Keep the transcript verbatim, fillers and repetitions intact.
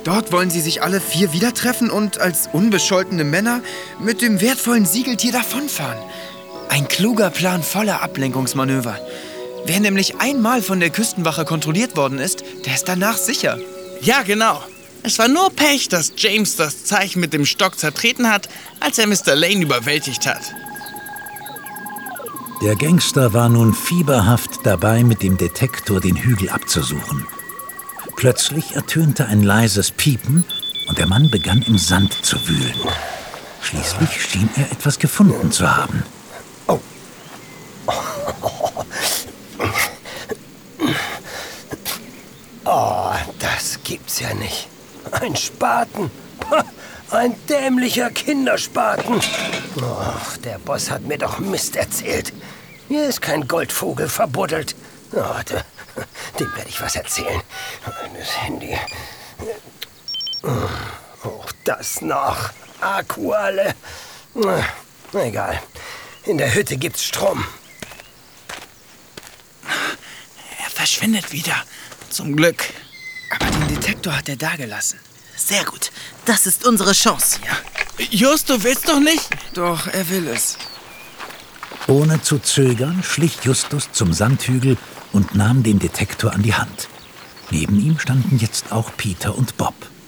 Dort wollen sie sich alle vier wieder treffen und als unbescholtene Männer mit dem wertvollen Siegeltier davonfahren. Ein kluger Plan voller Ablenkungsmanöver. Wer nämlich einmal von der Küstenwache kontrolliert worden ist, der ist danach sicher. Ja, genau. Es war nur Pech, dass James das Zeichen mit dem Stock zertreten hat, als er Mister Lane überwältigt hat. Der Gangster war nun fieberhaft dabei, mit dem Detektor den Hügel abzusuchen. Plötzlich ertönte ein leises Piepen und der Mann begann im Sand zu wühlen. Schließlich schien er etwas gefunden zu haben. Oh. Oh, das gibt's ja nicht. Ein Spaten. Ein dämlicher Kinderspaten. Oh, der Boss hat mir doch Mist erzählt. Hier ist kein Goldvogel verbuddelt. Oh, de, dem werde ich was erzählen. Das Handy. Oh, das noch. Akku alle. Na, egal. In der Hütte gibt's Strom. Er verschwindet wieder. Zum Glück. Aber den Detektor hat er dagelassen. Sehr gut. Das ist unsere Chance. Ja. Just, du willst doch nicht? Doch, er will es. Ohne zu zögern schlich Justus zum Sandhügel und nahm den Detektor an die Hand. Neben ihm standen jetzt auch Peter und Bob.